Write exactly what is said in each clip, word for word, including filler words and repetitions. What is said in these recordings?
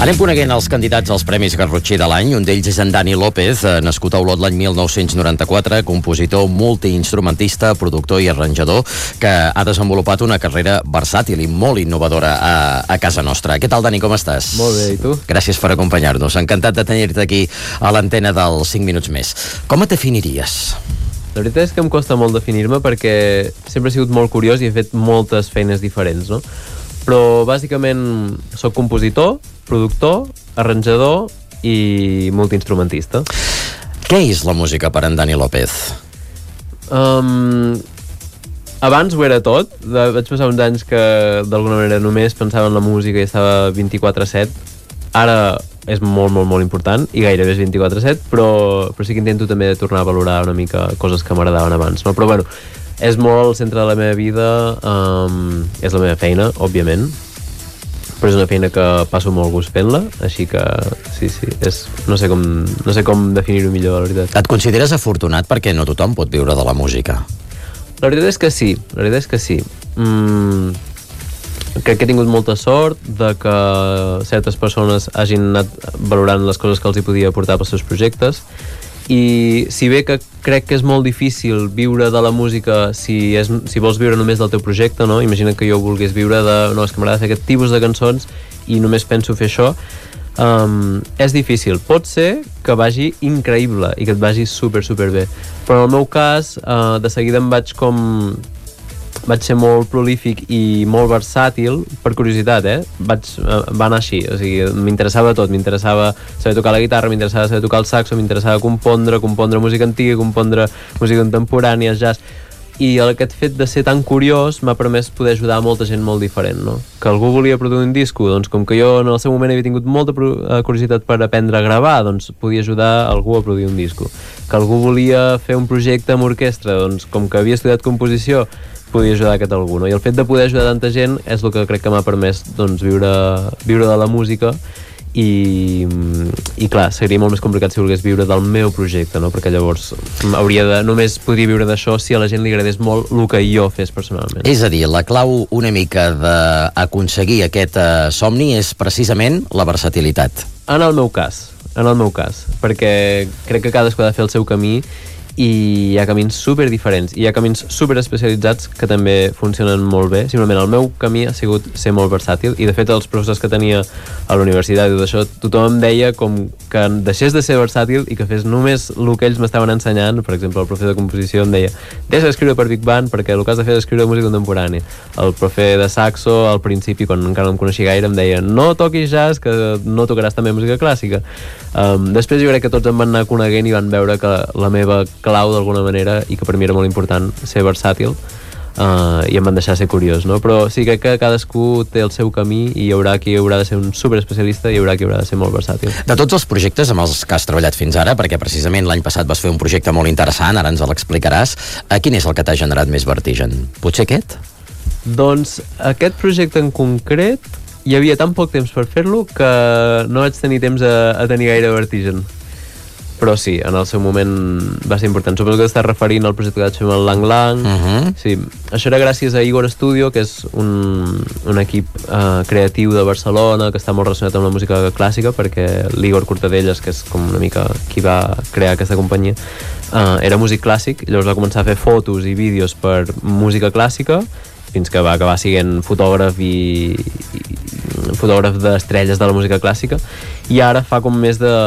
Anem coneguent els candidats als Premis Garrotxí de l'any. Un d'ells és en Dani López, nascut a Olot l'any mil nou-cents noranta-quatre, compositor, multiinstrumentista, productor i arranjador, que ha desenvolupat una carrera versàtil i molt innovadora a, a casa nostra. Què tal, Dani, com estàs? Molt bé, i tu? Gràcies per acompanyar-nos. Encantat de tenir-te aquí a l'antena dels cinc minuts més. Com et definiries? La veritat és que em costa molt definir-me perquè sempre he sigut molt curiós i he fet moltes feines diferents, no? Però bàsicament soc compositor, productor, arranjador i multiinstrumentista. Què és la música per en Dani López? Um, abans ho era tot. De, vaig passar uns anys que d'alguna manera només pensava en la música i estava vint-i-quatre set. Ara és molt, molt, molt important i gairebé és vint-i-quatre set, però, però sí que intento també tornar a valorar una mica coses que m'agradaven abans, no? Però bueno, és molt el centre de la meva vida, um, és la meva feina, òbviament, però és una feina que passo molt gust fent-la, així que sí, sí, és, no sé com, no sé com definir-ho millor, la veritat. Et consideres afortunat perquè no tothom pot viure de la música? La veritat és que sí, la veritat és que sí. Mm, crec que he tingut molta sort de que certes persones hagin anat valorant les coses que els hi podia aportar pels seus projectes, i si bé que crec que és molt difícil viure de la música si, és, si vols viure només del teu projecte, no? Imagina que jo volgués viure de... no, és que m'agrada fer aquest tipus de cançons i només penso fer això. Um, és difícil. Pot ser que vagi increïble i que et vagi super, super bé. Però en el meu cas, uh, de seguida em vaig com... vaig ser molt prolífic i molt versàtil, per curiositat, eh? Vaig, va anar així, o sigui, m'interessava tot, m'interessava saber tocar la guitarra, m'interessava saber tocar el saxo, m'interessava compondre, compondre música antiga, compondre música contemporània, jazz, i aquest fet de ser tan curiós m'ha permès poder ajudar a molta gent molt diferent, no? Que algú volia produir un disco, doncs com que jo en el seu moment havia tingut molta curiositat per aprendre a gravar, doncs podia ajudar algú a produir un disco. Que algú volia fer un projecte amb orquestra, doncs com que havia estudiat composició, podia ajudar aquest algú, no? I el fet de poder ajudar tanta gent és el que crec que m'ha permès, doncs, viure, viure de la música i, i clar, seria molt més complicat si volgués viure del meu projecte, no? Perquè llavors hauria de, només podria viure d'això si a la gent li agradés molt el que jo fes personalment. És a dir, la clau una mica d'aconseguir aquest uh, somni és precisament la versatilitat. En el meu cas, en el meu cas, perquè crec que cadascú ha de fer el seu camí i hi ha camins super diferents i hi ha camins super especialitzats que també funcionen molt bé. Simplement el meu camí ha sigut ser molt versàtil i de fet els professors que tenia a la universitat i d'això, tothom em deia com que deixés de ser versàtil i que fes només el que ells m'estaven ensenyant. Per exemple, el profe de composició em deia deixa d'escriure per Big Band perquè el que has de fer és escriure música contemporània. El profe de saxo al principi, quan encara no em coneixia gaire, em deia no toquis jazz que no tocaràs també música clàssica. Um, després jo crec que tots em van anar coneguent i van veure que la meva clau d'alguna manera i que per mi era molt important ser versàtil uh, i em van deixar ser curiós, no? Però sí, crec que cadascú té el seu camí i hi haurà qui haurà de ser un superespecialista i hi haurà qui haurà de ser molt versàtil. De tots els projectes amb els que has treballat fins ara, perquè precisament l'any passat vas fer un projecte molt interessant, ara ens l'explicaràs, uh, quin és el que t'ha generat més vertigen? Potser aquest? Doncs aquest projecte en concret hi havia tan poc temps per fer-lo que no vaig tenir temps a, a tenir gaire vertigen. Però sí, en el seu moment va ser important. Suposo que estàs referint al projecte que vaig fer amb el Lang Lang. Uh-huh. Sí, això era gràcies a Igor Studio, que és un, un equip uh, creatiu de Barcelona que està molt relacionat amb la música clàssica, perquè l'Igor Cortadelles, que és com una mica qui va crear aquesta companyia, uh, era músic clàssic, llavors va començar a fer fotos i vídeos per música clàssica fins que va acabar sent fotògraf i, i fotògraf d'estrelles de la música clàssica, i ara fa com més de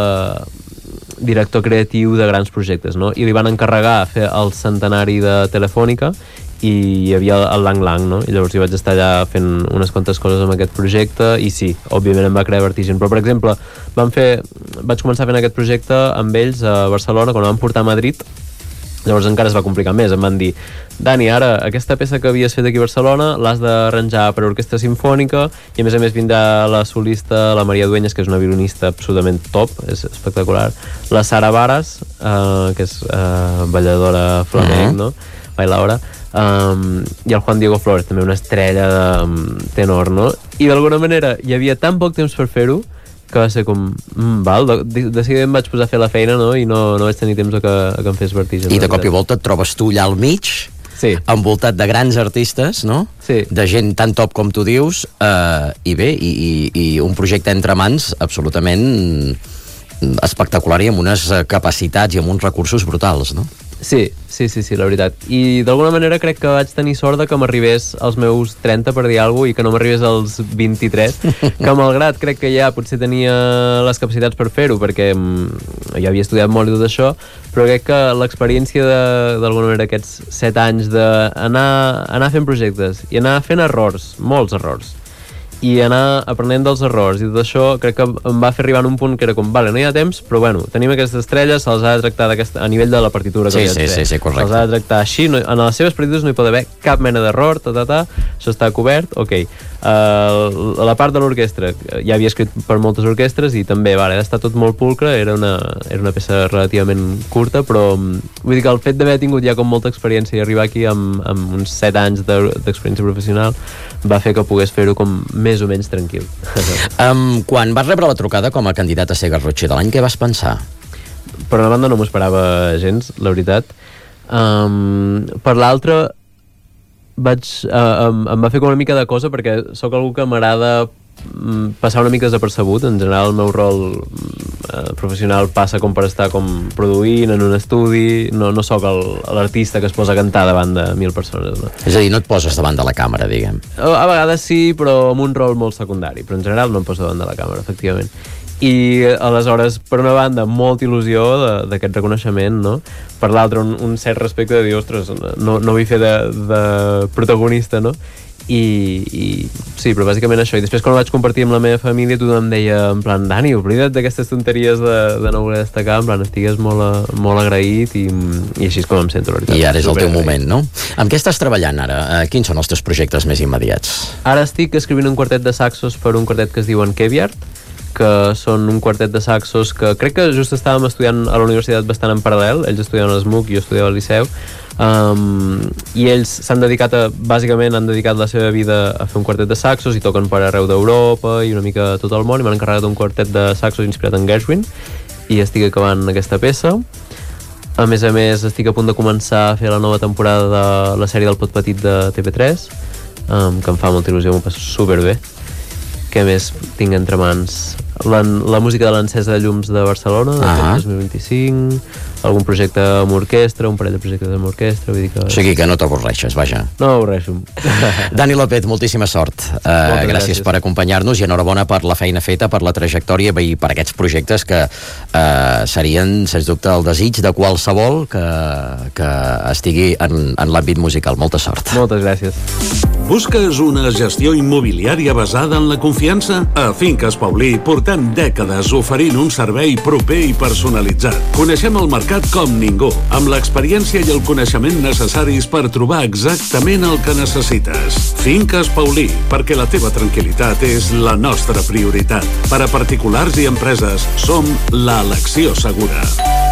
director creatiu de grans projectes, no? I li van encarregar fer el centenari de Telefònica i hi havia el Lang Lang, no? I llavors jo vaig estar allà fent unes quantes coses amb aquest projecte i sí, òbviament em va crear vertigen, però per exemple vam fer, vaig començar fent aquest projecte amb ells a Barcelona quan vam portar a Madrid. Llavors encara es va complicar més, em van dir Dani, ara aquesta peça que havies fet aquí a Barcelona l'has d'arranjar per a orquestra simfònica i a més a més vindrà la solista, la Maria Dueñas, que és una violinista absolutament top, és espectacular, la Sara Varas, uh, que és uh, balladora flamenc, uh-huh. no? Bailaora, um, i el Juan Diego Flores, també una estrella de um, tenor, no? I d'alguna manera hi havia tan poc temps per fer-ho que va ser com, mm, val, de, de seguida em vaig posar a fer la feina, no? I no, no vaig tenir temps a que, a que em fes vertigen. I de cop i volta et trobes tu allà al mig sí. envoltat de grans artistes, no? Sí. De gent tan top com tu dius, eh, i bé, i, i, i un projecte entre mans absolutament espectacular i amb unes capacitats i amb uns recursos brutals, no? Sí, sí, sí, sí, la veritat. I d'alguna manera crec que vaig tenir sort de que m'arribés als meus trenta, per dir alguna cosa, i que no m'arribés als vint-i-tres, que malgrat crec que ja potser tenia les capacitats per fer-ho, perquè ja havia estudiat molt i tot això, però crec que l'experiència d'alguna manera aquests set anys d'anar anar fent projectes i anar fent errors, molts errors, i anar aprenent dels errors i tot això crec que em va fer arribar a un punt que era com, vale, no hi ha temps, però bueno, tenim aquestes estrelles, se'ls ha de tractar a nivell de la partitura que sí, sí, sí, sí, correcte. Se'ls ha de tractar així, no, en les seves partitures no hi pot haver cap mena d'error, ta, ta, ta, això està cobert, ok. Uh, la part de l'orquestra, ja havia escrit per moltes orquestres i també, vale, ha estat tot molt pulcre, era una, era una peça relativament curta, però vull dir que el fet d'haver tingut ja com molta experiència i arribar aquí amb, amb uns set anys d'experiència professional va fer que pogués fer-ho com més o menys tranquil. um, quan vas rebre la trucada com a candidat a ser Garrotxí de l'any, què vas pensar? Per una banda no m'ho esperava gens, la veritat. Um, per l'altra vaig, uh, um, em va fer com una mica de cosa perquè sóc algú que m'agrada um, passar una mica desapercebut. En general el meu rol uh, professional passa com per estar com produint en un estudi, no, no sóc l'artista que es posa a cantar davant de mil persones, no? És a dir, no et poses davant de la càmera, diguem. A, a vegades sí, però amb un rol molt secundari, però en general no em poso davant de la càmera, efectivament. I aleshores, per una banda, molta il·lusió d'aquest reconeixement, no? Per l'altra, un, un cert respecte de dir, ostres, no, no vull fer de, de protagonista, no? I, i sí, però bàsicament això. I després quan ho vaig compartir amb la meva família tothom em deia en plan, Dani, oblida't d'aquestes tonteries de, de no voler destacar, en plan, estigues molt, molt agraït i, i així és com em sento, la veritat. I ara és el teu moment, no? Amb què estàs treballant ara? Quins són els teus projectes més immediats? Ara estic escrivint un quartet de saxos per un quartet que es diuen Keviart, que són un quartet de saxos que crec que just estàvem estudiant a la universitat bastant en paral·lel, ells estudiaven a l'ESMUC, jo estudiava al Liceu, um, i ells s'han dedicat a, bàsicament han dedicat la seva vida a fer un quartet de saxos i toquen per arreu d'Europa i una mica tot el món, i m'han encarregat un quartet de saxos inspirat en Gershwin i estic acabant aquesta peça. A més a més estic a punt de començar a fer la nova temporada de la sèrie del Pot Petit de T V tres, um, que em fa molta il·lusió, m'ho passo superbé. Què més tinc entre mans? La, la música de l'encesa de llums de Barcelona, del uh-huh. dos mil vint-i-cinc, algun projecte amb orquestra, un parell de projectes amb orquestra, vull dir que... O sigui que no t'avorreixes, vaja. No m'avorreixo. Dani López, moltíssima sort. Uh, gràcies, gràcies per acompanyar-nos i enhorabona per la feina feta, per la trajectòria i per aquests projectes que uh, serien, sens dubte, el desig de qualsevol que, que estigui en, en l'àmbit musical. Molta sort. Moltes gràcies. Busques una gestió immobiliària basada en la confiança? A Finques Paulí portem dècades oferint un servei proper i personalitzat. Coneixem el mercat com ningú, amb l'experiència i el coneixement necessaris per trobar exactament el que necessites. Finques Paulí, perquè la teva tranquil·litat és la nostra prioritat. Per a particulars i empreses, som l'elecció segura.